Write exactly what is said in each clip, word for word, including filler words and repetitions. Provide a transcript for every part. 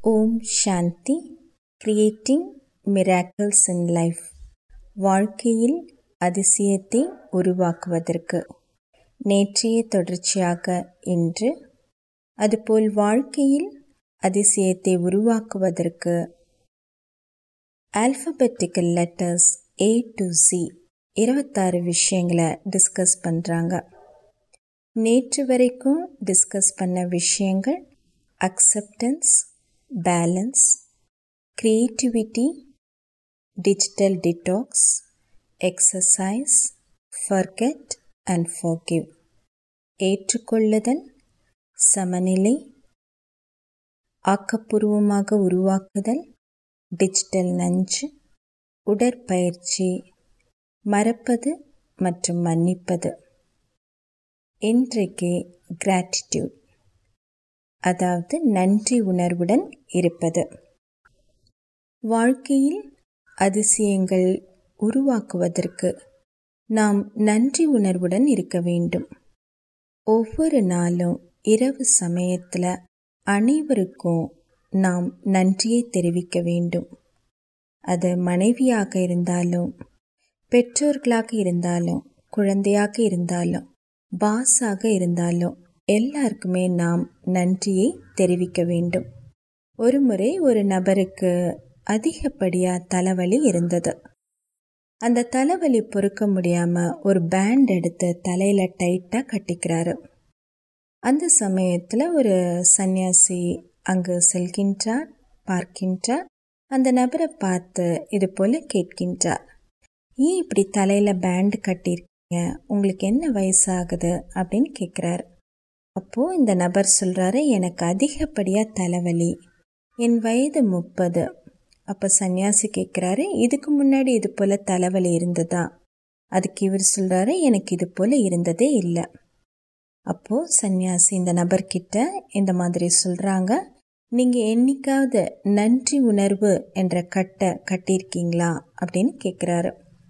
Om Shanti. Creating miracles in life. வாழ்க்கையில் அதிசயத்தை உருவாக்குவதற்கு நேற்றைய தொடர்ச்சியாக இன்று, அதுபோல் வாழ்க்கையில் அதிசயத்தை உருவாக்குவதற்கு alphabetical letters A to C இருபத்தாறு விஷயங்களை டிஸ்கஸ் பண்ணுறாங்க. நேற்று வரைக்கும் டிஸ்கஸ் பண்ண விஷயங்கள் acceptance, balance, creativity, digital detox, exercise, forget and forgive. ஏற்றுக்கொள்ளுதல், சமநிலை, ஆக்கப்பூர்வமாக உருவாக்குதல், டிஜிட்டல் நஞ்சு, உடற்பயிற்சி, மறப்பது மற்றும் மன்னிப்பது. இன்றைக்கு கிராட்டிடியூட், அதாவது நன்றி உணர்வுடன் இருப்பது. வாழ்க்கையில் அதிசயங்கள் உருவாக்குவதற்கு நாம் நன்றி உணர்வுடன் இருக்க வேண்டும். ஒவ்வொரு நாளும் இரவு சமயத்தில் அனைவருக்கும் நாம் நன்றியை தெரிவிக்க வேண்டும். அது மனைவியாக இருந்தாலும், பெற்றோர்களாக இருந்தாலும், குழந்தையாக இருந்தாலும், பாஸாக இருந்தாலும், எல்லாருக்குமே நாம் நன்றியை தெரிவிக்க வேண்டும். ஒரு முறை ஒரு நபருக்கு அதிகப்படியாக தலைவலி இருந்தது. அந்த தலைவலி பொறுக்க முடியாமல் ஒரு பேண்ட் எடுத்து தலையில் டைட்டாக கட்டிக்கிறாரு. அந்த சமயத்தில் ஒரு சன்னியாசி அங்கு செல்கின்றார், பார்க்கின்றார். அந்த நபரை பார்த்து இது போல் கேட்கின்றார், ஏன் இப்படி தலையில் பேண்ட் கட்டியிருக்கீங்க, உங்களுக்கு என்ன வயசாகுது அப்படின்னு கேட்குறாரு. அப்போது இந்த நபர் சொல்கிறாரு, எனக்கு அதிகப்படியாக தலைவலி, என் வயது முப்பது. அப்போ சன்னியாசி கேட்குறாரு, இதுக்கு முன்னாடி இது போல் தலைவலி இருந்ததா? அதுக்கு இவர் சொல்கிறாரு, எனக்கு இது போல் இருந்ததே இல்லை. அப்போது சன்னியாசி இந்த நபர்கிட்ட இந்த மாதிரி சொல்கிறாங்க, நீங்கள் என்னைக்காவது நன்றி உணர்வு என்ற கட்டை கட்டியிருக்கீங்களா அப்படின்னு கேட்குறாரு.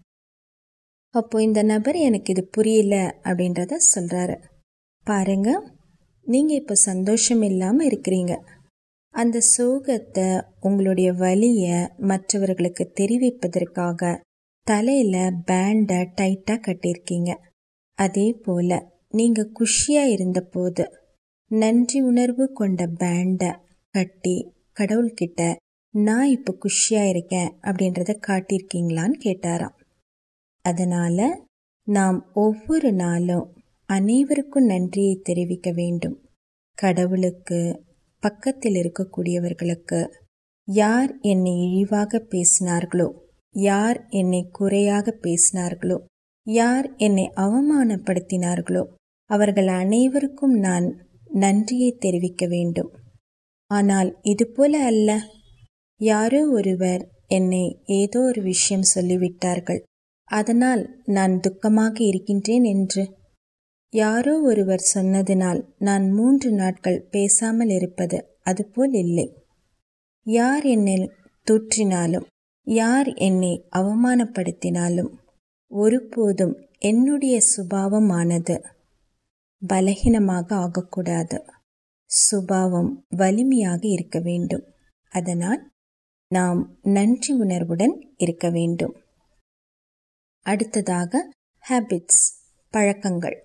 அப்போ இந்த நபர் எனக்கு இது புரியல அப்படின்றத சொல்கிறாரு. பாருங்க, நீங்கள் இப்போ சந்தோஷம் இல்லாமல் இருக்கிறீங்க. அந்த சோகத்தை, உங்களுடைய வலியை மற்றவர்களுக்கு தெரிவிப்பதற்காக தலையில் பேண்டை டைட்டாக கட்டியிருக்கீங்க. அதே போல் நீங்கள் குஷியாக இருந்தபோது நன்றி உணர்வு கொண்ட பேண்டை கட்டி கடவுள்கிட்ட நான் இப்போ குஷியாக இருக்கேன் அப்படின்றத காட்டியிருக்கீங்களான்னு கேட்டாராம். அதனால் நாம் ஒவ்வொரு நாளும் அனைவருக்கும் நன்றியை தெரிவிக்க வேண்டும். கடவுளுக்கு, பக்கத்தில் இருக்கக்கூடியவர்களுக்கு, யார் என்னை இழிவாக பேசினார்களோ, யார் என்னை குறையாக பேசினார்களோ, யார் என்னை அவமானப்படுத்தினார்களோ, அவர்கள் அனைவருக்கும் நான் நன்றியை தெரிவிக்க வேண்டும். ஆனால் இது போல அல்ல, யாரோ ஒருவர் என்னை ஏதோ ஒரு விஷயம் சொல்லிவிட்டார்கள், அதனால் நான் துக்கமாக இருக்கின்றேன் என்று, யாரோ ஒருவர் சொன்னதினால் நான் மூன்று நாட்கள் பேசாமல் இருப்பது அதுபோல் இல்லை. யார் என்னை தூற்றினாலும், யார் என்னை அவமானப்படுத்தினாலும், ஒருபோதும் என்னுடைய சுபாவமானது பலகீனமாக ஆகக்கூடாது. சுபாவம் வலிமையாக இருக்க வேண்டும். அதனால் நாம் நன்றி உணர்வுடன் இருக்க வேண்டும். அடுத்ததாக ஹேபிட்ஸ், பழக்கங்கள்.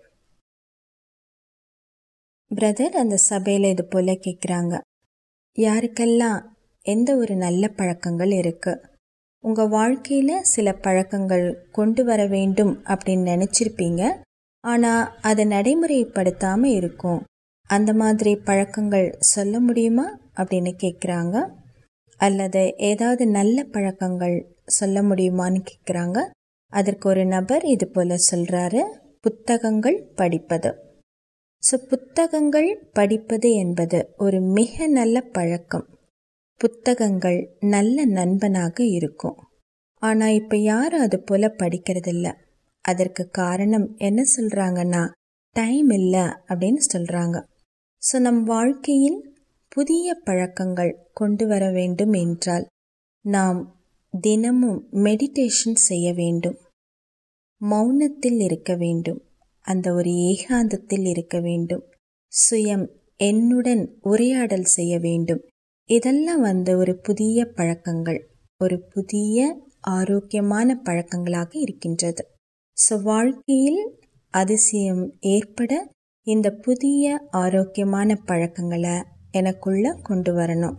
பிரதர் அந்த சபையில் இது போல் கேட்குறாங்க, யாருக்கெல்லாம் எந்த ஒரு நல்ல பழக்கங்கள் இருக்குது? உங்கள் வாழ்க்கையில் சில பழக்கங்கள் கொண்டு வர வேண்டும் அப்படின்னு நினச்சிருப்பீங்க, ஆனால் அதை நடைமுறைப்படுத்தாமல் இருக்கும். அந்த மாதிரி பழக்கங்கள் சொல்ல முடியுமா அப்படின்னு கேட்குறாங்க. அல்லது ஏதாவது நல்ல பழக்கங்கள் சொல்ல முடியுமான்னு கேட்குறாங்க. அதற்கு ஒரு நபர் இது போல் சொல்கிறாரு, புத்தகங்கள் படிப்பது. ஸோ புத்தகங்கள் படிப்பது என்பது ஒரு மிக நல்ல பழக்கம். புத்தகங்கள் நல்ல நண்பனாக இருக்கும். ஆனால் இப்போ யாரும் அது போல் படிக்கிறதில்ல. அதற்கு காரணம் என்ன சொல்கிறாங்கன்னா, டைம் இல்லை அப்படின்னு சொல்கிறாங்க. ஸோ நம் வாழ்க்கையில் புதிய பழக்கங்கள் கொண்டு வர வேண்டும் என்றால் நாம் தினமும் மெடிடேஷன் செய்ய வேண்டும், மௌனத்தில் இருக்க வேண்டும், அந்த ஒரு ஏகாந்தத்தில் இருக்க வேண்டும், சுயம் என்னுடன் உரையாடல் செய்ய வேண்டும். இதெல்லாம் வந்து ஒரு புதிய பழக்கங்கள், ஒரு புதிய ஆரோக்கியமான பழக்கங்களாக இருக்கின்றது. ஸோ வாழ்க்கையில் அதிசயம் ஏற்பட இந்த புதிய ஆரோக்கியமான பழக்கங்களை எனக்குள்ள கொண்டு வரணும்.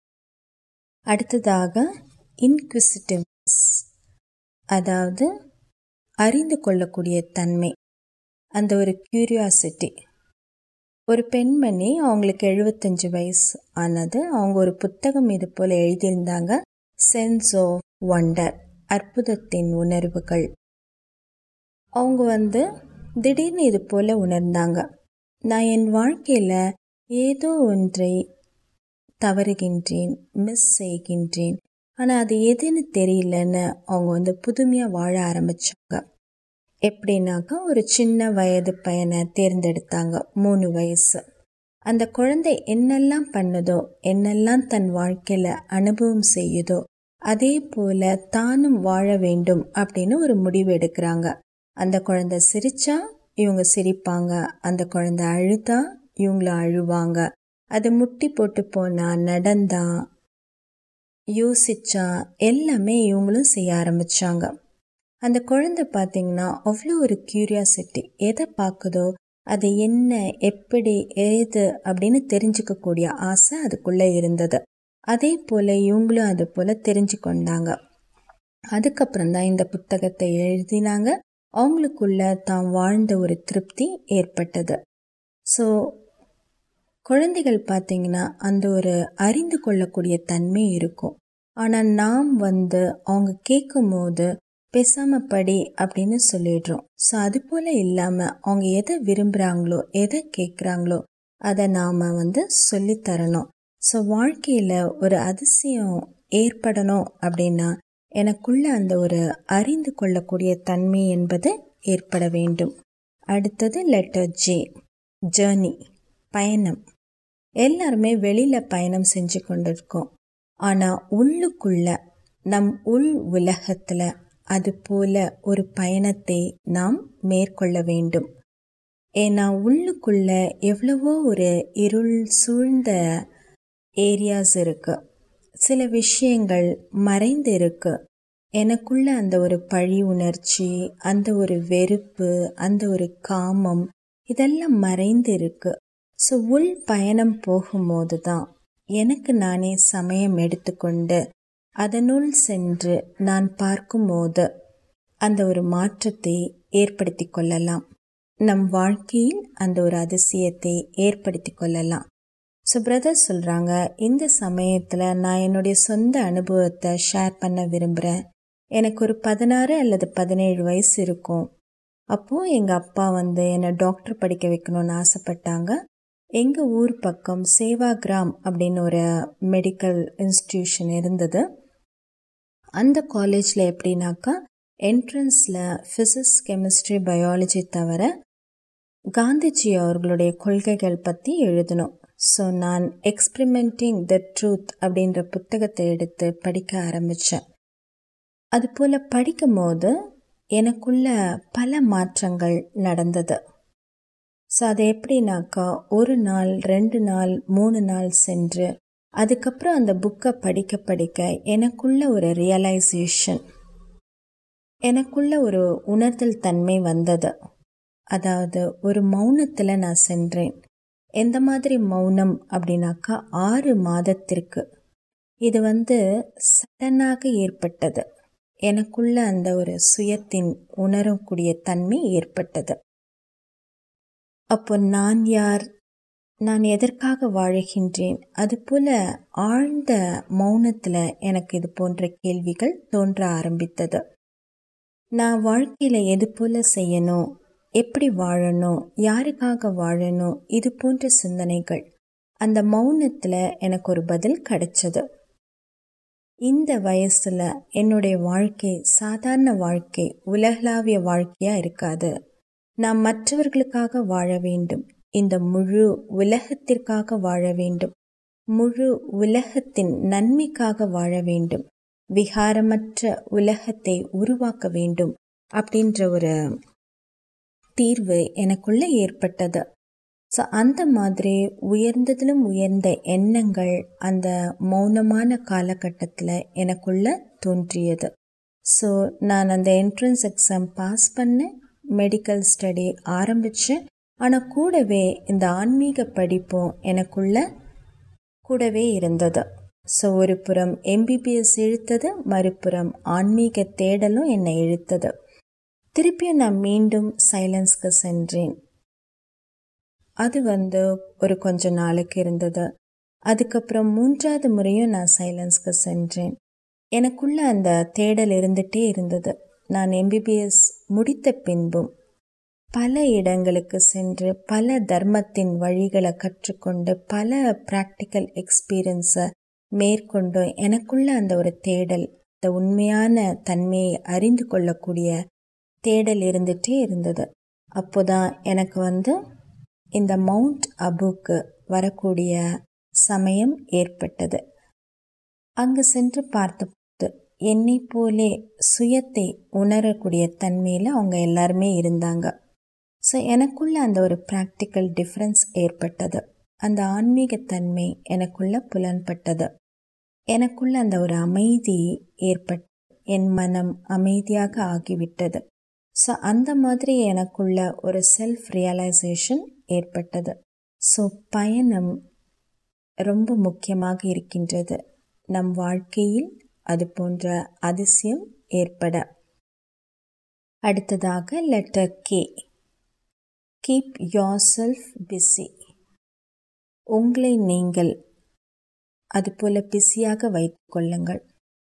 அடுத்ததாக இன்க்விசிட்டிவ்னஸ், அதாவது அறிந்து கொள்ளக்கூடிய தன்மை, அந்த ஒரு கியூரியாசிட்டி. ஒரு பெண்மணி, அவங்களுக்கு எழுபத்தஞ்சு வயசு ஆனது, அவங்க ஒரு புத்தகம் இது போல் எழுதியிருந்தாங்க, சென்ஸ் ஆஃப் வண்டர், அற்புதத்தின் உணர்வுகள். அவங்க வந்து திடீர்னு இது போல் உணர்ந்தாங்க, நான் என் வாழ்க்கையில் ஏதோ ஒன்றை தவறுகின்றேன், மிஸ் செய்கின்றேன், ஆனால் அது எதுன்னு தெரியலன்னு அவங்க வந்து புதுமையாக வாழ ஆரம்பித்தாங்க. எப்படின்னாக்கா, ஒரு சின்ன வயது பையனை தேர்ந்தெடுத்தாங்க, மூணு வயசு. அந்த குழந்தை என்னெல்லாம் பண்ணுதோ, என்னெல்லாம் தன் வாழ்க்கையில் அனுபவம் செய்யுதோ, அதே போல் தானும் வாழ வேண்டும் அப்படின்னு ஒரு முடிவு எடுக்கிறாங்க. அந்த குழந்தை சிரிச்சா இவங்க சிரிப்பாங்க, அந்த குழந்தை அழுதா இவங்களும் அழுவாங்க, அது முட்டி போட்டு போனா, நடந்தா, யோசிச்சா எல்லாமே இவங்களும் செய்ய ஆரம்பிச்சாங்க. அந்த குழந்தை பார்த்தீங்கன்னா அவ்வளோ ஒரு கியூரியாசிட்டி, எதை பார்க்குதோ அது என்ன, எப்படி, ஏது அப்படின்னு தெரிஞ்சுக்கக்கூடிய ஆசை அதுக்குள்ளே இருந்தது. அதே போல் இவங்களும் அது போல் தெரிஞ்சு கொண்டாங்க. அதுக்கப்புறம் தான் இந்த புத்தகத்தை எழுதினாங்க. அவங்களுக்குள்ள தான் வாழ்ந்த ஒரு திருப்தி ஏற்பட்டது. ஸோ குழந்தைகள் பார்த்தீங்கன்னா அந்த ஒரு அறிந்து கொள்ளக்கூடிய தன்மை இருக்கும். ஆனால் நாம் வந்து அவங்க கேட்கும் போது பேசாமல் படி அப்படின்னு சொல்லிடுறோம். ஸோ அது போல் இல்லாமல் அவங்க எதை விரும்புகிறாங்களோ, எதை கேட்குறாங்களோ அதை நாம் வந்து சொல்லித்தரணும். ஸோ வாழ்க்கையில் ஒரு அதிசயம் ஏற்படணும் அப்படின்னா எனக்குள்ள அந்த ஒரு அறிந்து கொள்ளக்கூடிய தன்மை என்பது ஏற்பட வேண்டும். அடுத்தது லெட்டர் ஜே, ஜேர்னி, பயணம். எல்லாருமே வெளியில் பயணம் செஞ்சு கொண்டிருக்கோம். ஆனால் உள்ளுக்குள்ள, நம் உள் உலகத்தில் அது போல ஒரு பயணத்தை நாம் மேற்கொள்ள வேண்டும். ஏன்னா உள்ளுக்குள்ள எவ்வளவோ ஒரு இருள் சூழ்ந்த ஏரியாஸ் இருக்கு, சில விஷயங்கள் மறைந்து இருக்கு. எனக்குள்ள அந்த ஒரு பழி உணர்ச்சி, அந்த ஒரு வெறுப்பு, அந்த ஒரு காமம், இதெல்லாம் மறைந்து இருக்கு. ஸோ உள் பயணம் போகும்போது தான் எனக்கு நானே சமயம் எடுத்துக்கொண்டு அதனுள் சென்று நான் பார்க்கும்போது அந்த ஒரு மாற்றத்தை ஏற்படுத்தி கொள்ளலாம். நம் வாழ்க்கையில் அந்த ஒரு அதிசயத்தை ஏற்படுத்தி கொள்ளலாம். ஸோ பிரதர் சொல்கிறாங்க, இந்த சமயத்தில் நான் என்னுடைய சொந்த அனுபவத்தை ஷேர் பண்ண விரும்புகிறேன். எனக்கு ஒரு பதினாறு அல்லது பதினேழு வயசு இருக்கும். அப்போது எங்கள் அப்பா வந்து என்னை டாக்டர் படிக்க வைக்கணும்னு ஆசைப்பட்டாங்க. எங்கள் ஊர் பக்கம் சேவாகிராம் அப்படின்னு ஒரு மெடிக்கல் இன்ஸ்டிடியூஷன் இருந்தது. அந்த காலேஜில் எப்படின்னாக்கா, என்ட்ரன்ஸில் ஃபிசிக்ஸ், கெமிஸ்ட்ரி, பயாலஜி தவிர காந்திஜி அவர்களுடைய கொள்கைகள் பற்றி எழுதணும். ஸோ நான் எக்ஸ்பிரிமெண்டிங் த ட்ரூத் அப்படின்ற புத்தகத்தை எடுத்து படிக்க ஆரம்பித்தேன். அதுபோல் படிக்கும் போது எனக்குள்ள பல மாற்றங்கள் நடந்தது. ஸோ அது எப்படின்னாக்கா, ஒரு நாள், ரெண்டு நாள், மூணு நாள் சென்று அதுக்கப்புறம் அந்த புக்கை படிக்க படிக்க எனக்குள்ள ஒரு ரியலைசேஷன், எனக்குள்ள ஒரு உணர்தல் தன்மை வந்தது. அதாவது ஒரு மௌனத்தில் நான் சென்றேன். எந்த மாதிரி மௌனம் அப்படின்னாக்கா, ஆறு மாதத்திற்கு இது வந்து சடனாக ஏற்பட்டது. எனக்குள்ள அந்த ஒரு சுயத்தின் உணரக்கூடிய தன்மை ஏற்பட்டது. அப்போ நான் யார், நான் எதற்காக வாழுகின்றேன், அதுபோல் ஆழ்ந்த மௌனத்தில் எனக்கு இது போன்ற கேள்விகள் தோன்ற ஆரம்பித்தது. நான் வாழ்க்கையில் எது போல் செய்யணும், எப்படி வாழணும், யாருக்காக வாழணும், இது போன்ற சிந்தனைகள் அந்த மௌனத்தில் எனக்கு ஒரு பதில் கிடைச்சது. இந்த வயசில் என்னுடைய வாழ்க்கை சாதாரண வாழ்க்கை, உலகளாவிய வாழ்க்கையாக இருக்காது. நான் மற்றவர்களுக்காக வாழ வேண்டும், இந்த முழு உலகத்திற்காக வாழ வேண்டும், முழு உலகத்தின் நன்மைக்காக வாழ வேண்டும், விகாரமற்ற உலகத்தை உருவாக்க வேண்டும் அப்படின்ற ஒரு தீர்வு எனக்குள்ள ஏற்பட்டது. ஸோ அந்த மாதிரி உயர்ந்ததிலும் உயர்ந்த எண்ணங்கள் அந்த மௌனமான காலகட்டத்தில் எனக்குள்ள தோன்றியது. ஸோ நான் அந்த என்ட்ரன்ஸ் எக்ஸாம் பாஸ் பண்ணேன், மெடிக்கல் ஸ்டடி ஆரம்பித்தேன். ஆனால் கூடவே இந்த ஆன்மீக படிப்பும் எனக்குள்ள கூடவே இருந்தது. ஸோ ஒரு புறம் எம்பிபிஎஸ் இழுத்தது, மறுபுறம் ஆன்மீக தேடலும் என்னை இழுத்தது. திருப்பியும் நான் மீண்டும் சைலன்ஸ்க்கு சென்றேன். அது வந்து ஒரு கொஞ்ச நாளுக்கு இருந்தது. அதுக்கப்புறம் மூன்றாவது முறையும் நான் சைலன்ஸ்க்கு சென்றேன். எனக்குள்ள அந்த தேடல் இருந்துகிட்டே இருந்தது. நான் எம்பிபிஎஸ் முடித்த பின்பும் பல இடங்களுக்கு சென்று பல தர்மத்தின் வழிகளை கற்றுக்கொண்டு பல ப்ராக்டிக்கல் எக்ஸ்பீரியன்ஸை மேற்கொண்டு எனக்குள்ள அந்த ஒரு தேடல், அந்த உண்மையான தன்மையை அறிந்து கொள்ளக்கூடிய தேடல் இருந்துகிட்டே இருந்தது. அப்போதான் எனக்கு வந்து இந்த மவுண்ட் அபுக்கு வரக்கூடிய சமயம் ஏற்பட்டது. அங்கு சென்று பார்த்தபோது என்னை போலே சுயத்தை உணரக்கூடிய தன்மையில் அவங்க எல்லாருமே இருந்தாங்க. ஸோ எனக்குள்ள அந்த ஒரு ப்ராக்டிக்கல் டிஃப்ரென்ஸ் ஏற்பட்டது. அந்த ஆன்மீகத்தன்மை எனக்குள்ள புலன்பட்டது. எனக்குள்ள அந்த ஒரு அமைதி ஏற்பட்டு என் மனம் அமைதியாக ஆகிவிட்டது. ஸோ அந்த மாதிரி எனக்குள்ள ஒரு செல்ஃப் ரியலைசேஷன் ஏற்பட்டது. ஸோ பயணம் ரொம்ப முக்கியமாக இருக்கின்றது நம் வாழ்க்கையில். அது போன்ற அதிசயம் ஏற்பட. அடுத்ததாக letter K. Keep yourself busy. உங்களை நீங்கள் அதுபோல் பிஸியாக வைத்துக் கொள்ளுங்கள்.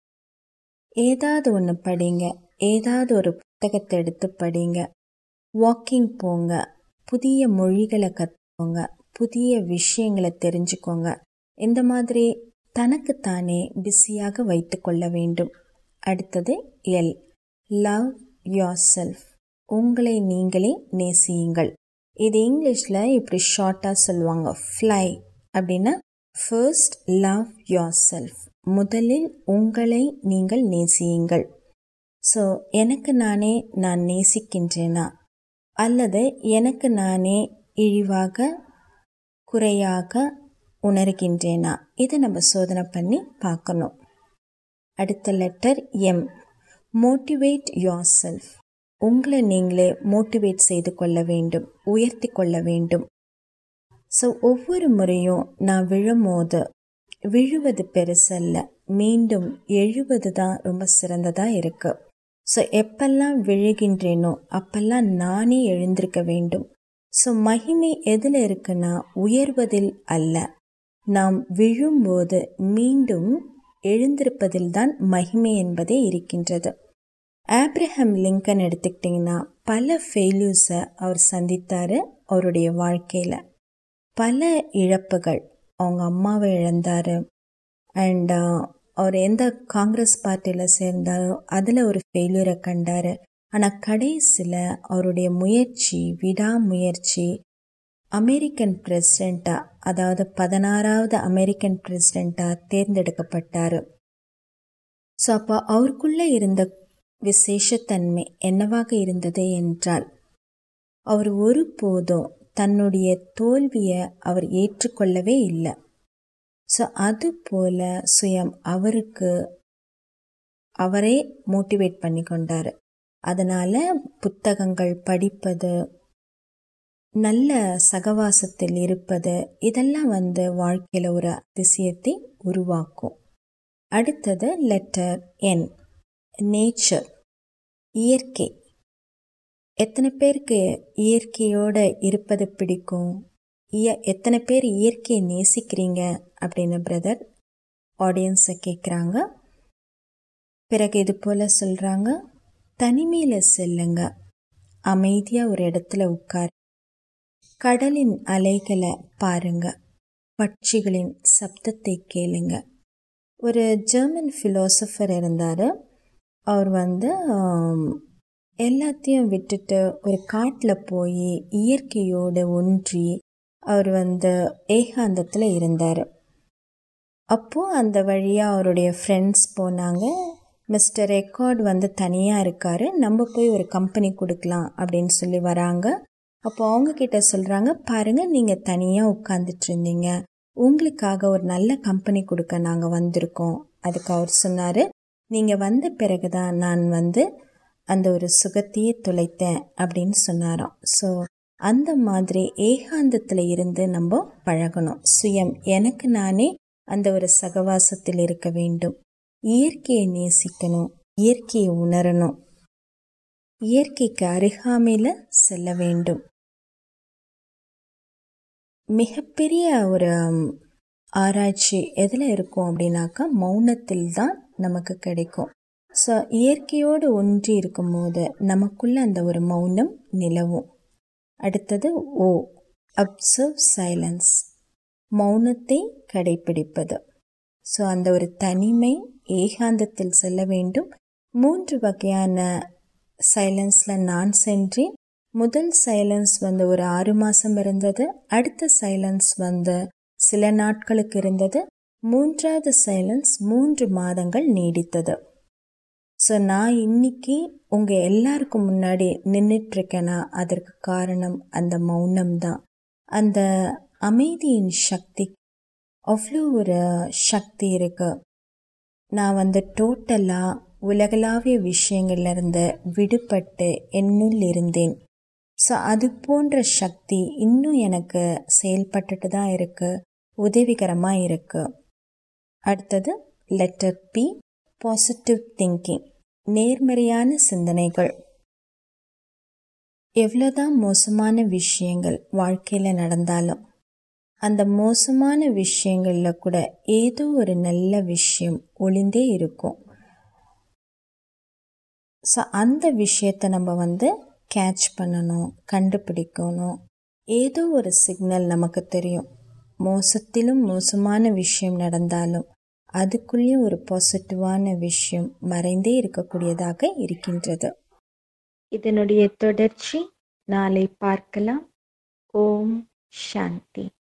ஏதாவது ஒன்று படிங்க, ஏதாவது ஒரு புத்தகத்தை எடுத்து படிங்க, வாக்கிங் போங்க, புதிய மொழிகளை கற்றுக்கோங்க, புதிய விஷயங்களை தெரிஞ்சுக்கோங்க. இந்த மாதிரி தனக்குத்தானே பிஸியாக வைத்து கொள்ள வேண்டும். அடுத்தது எல். Love your self. உங்களை நீங்களே நேசியுங்கள். இது இங்கிலீஷில் இப்படி ஷார்ட்டாக சொல்லுவாங்க, ஃப்ளை அப்படின்னா ஃபர்ஸ்ட் லவ் யோர் செல்ஃப். முதலில் உங்களை நீங்கள் நேசியுங்கள். ஸோ எனக்கு நானே நான் நேசிக்கின்றேனா அல்லது எனக்கு நானே இழிவாக குறையாக உணர்கின்றேனா, இதை நம்ம சோதனை பண்ணி பார்க்கணும். அடுத்த letter M. Motivate yourself. உங்களை நீங்களே மோட்டிவேட் செய்து கொள்ள வேண்டும், உயர்த்தி கொள்ள வேண்டும். ஸோ ஒவ்வொரு முறையும் நான் விழும்போது விழுவது பெருசல்ல, மீண்டும் எழுவது தான் ரொம்ப சிறந்ததாக இருக்கு. ஸோ எப்பெல்லாம் விழுகின்றேனோ அப்பெல்லாம் நானே எழுந்திருக்க வேண்டும். ஸோ மகிமை எதில் இருக்குன்னா உயர்வதில் அல்ல, நாம் விழும்போது மீண்டும் எழுந்திருப்பதில் தான் மகிமை என்பதே இருக்கின்றது. ஆப்ரஹாம் லிங்கன் எடுத்துக்கிட்டிங்கன்னா பல ஃபெயில்யூஸை அவர் சந்தித்தார் அவருடைய வாழ்க்கையில். பல இழப்புகள், அவங்க அம்மாவை இழந்தார். அண்ட் அவர் எந்த காங்கிரஸ் பார்ட்டியில் சேர்ந்தாரோ அதில் ஒரு ஃபெயிலியரை கண்டார். ஆனால் கடைசியில் அவருடைய முயற்சி, விடாமுயற்சி, அமெரிக்கன் பிரசிடெண்ட்டாக, அதாவது பதினாறாவது அமெரிக்கன் பிரசிடெண்ட்டாக தேர்ந்தெடுக்கப்பட்டார். ஸோ அப்போ அவருக்குள்ளே இருந்த விசேஷத்தன்மை என்னவாக இருந்தது என்றால், அவர் ஒருபோதும் தன்னுடைய தோல்வியை அவர் ஏற்றுக்கொள்ளவே இல்லை. ஸோ அது போல சுயம் அவருக்கு அவரே மோட்டிவேட் பண்ணி கொண்டார். அதனால் புத்தகங்கள் படிப்பது, நல்ல சகவாசத்தில் இருப்பது, இதெல்லாம் வந்து வாழ்க்கையில் ஒரு அதிசயத்தை உருவாக்கும். அடுத்தது லெட்டர் என். நேச்சர், இயற்கை. எத்தனை பேருக்கு இயற்கையோடு இருப்பது பிடிக்கும்? இய எத்தனை பேர் இயற்கையை நேசிக்கிறீங்க அப்படின்னு பிரதர் ஆடியன்ஸை கேட்குறாங்க. பிறகு இது போல் சொல்கிறாங்க, தனிமையில் செல்லுங்க, அமைதியாக ஒரு இடத்துல உட்கார், கடலின் அலைகளை பாருங்க, பட்சிகளின் சப்தத்தை கேளுங்க. ஒரு ஜெர்மன் ஃபிலோசஃபர் இருந்தார். அவர் வந்து எல்லாத்தையும் விட்டுட்டு ஒரு காட்டில் போய் இயற்கையோடு ஒன்றி அவர் வந்து ஏகாந்தத்தில் இருந்தார். அப்போது அந்த வழியாக அவருடைய ஃப்ரெண்ட்ஸ் போனாங்க. மிஸ்டர் ரெக்கார்ட் வந்து தனியாக இருக்கார், நம்ம போய் ஒரு கம்பெனி கொடுக்கலாம் அப்படின்னு சொல்லி வராங்க. அப்போ அவங்க கிட்ட சொல்கிறாங்க, பாருங்கள் நீங்கள் தனியாக உட்காந்துட்டு இருந்தீங்க, உங்களுக்காக ஒரு நல்ல கம்பெனி கொடுக்க நாங்கள் வந்திருக்கோம். அதுக்கு அவர் சொன்னார், நீங்கள் வந்த பிறகு தான் நான் வந்து அந்த ஒரு சுகத்தையே தொலைத்தேன் அப்படின்னு சொன்னாராம். ஸோ அந்த மாதிரி ஏகாந்தத்தில் இருந்து நம்ம பழகணும். சுயம் எனக்கு நானே அந்த ஒரு சகவாசத்தில் இருக்க வேண்டும். இயற்கையை நேசிக்கணும், இயற்கையை உணரணும், இயற்கைக்கு அருகாமையில் செல்ல வேண்டும். மிகப்பெரிய ஒரு ஆராய்ச்சி எதில் இருக்கும் அப்படின்னாக்கா மௌனத்தில் தான் நமக்கு கிடைக்கும். ஸோ இயற்கையோடு ஒன்றி இருக்கும் போது நமக்குள்ள அந்த ஒரு மௌனம் நிலவும். அடுத்தது ஓ, அப்சர்வ் சைலன்ஸ், மௌனத்தை கடைப்பிடிப்பது. ஸோ அந்த ஒரு தனிமை, ஏகாந்தத்தில் செல்ல வேண்டும். மூன்று வகையான சைலன்ஸில் நான் சென்றேன். முதல் சைலன்ஸ் வந்து ஒரு ஆறு மாதம் இருந்தது. அடுத்த சைலன்ஸ் வந்து சில நாட்களுக்கு இருந்தது. மூன்றாவது சைலன்ஸ் மூன்று மாதங்கள் நீடித்தது. ஸோ நான் இன்னைக்கு உங்கள் எல்லாருக்கும் முன்னாடி நின்றுட்டுருக்கேன்னா அதற்கு காரணம் அந்த மௌனம்தான். அந்த அமைதியின் சக்தி, அவ்வளோ ஒரு சக்தி இருக்கு. நான் வந்து டோட்டலாக உலகளாவிய விஷயங்கள்லேருந்து விடுபட்டு என்னுள் இருந்தேன். ஸோ அது போன்ற சக்தி இன்னும் எனக்கு செயல்பட்டுட்டு தான் இருக்குது, உதவிகரமாக இருக்குது. அடுத்தது லெட்டர் பி, பாசிட்டிவ் திங்கிங், நேர்மறையான சிந்தனைகள். எவ்வளோதான் மோசமான விஷயங்கள் வாழ்க்கையில் நடந்தாலும் அந்த மோசமான விஷயங்களில் கூட ஏதோ ஒரு நல்ல விஷயம் ஒளிந்தே இருக்கும். ஸோ அந்த விஷயத்தை நம்ம வந்து கேட்ச் பண்ணணும், கண்டுபிடிக்கணும். ஏதோ ஒரு சிக்னல் நமக்கு தெரியும். மோசத்திலும் மோசமான விஷயம் நடந்தாலும் அதுக்குள்ளேயும் ஒரு பாசிட்டிவான விஷயம் மறைந்தே இருக்கக்கூடியதாக இருக்கின்றது. இதனுடைய தொடர்ச்சி நாளை பார்க்கலாம். ஓம் சாந்தி.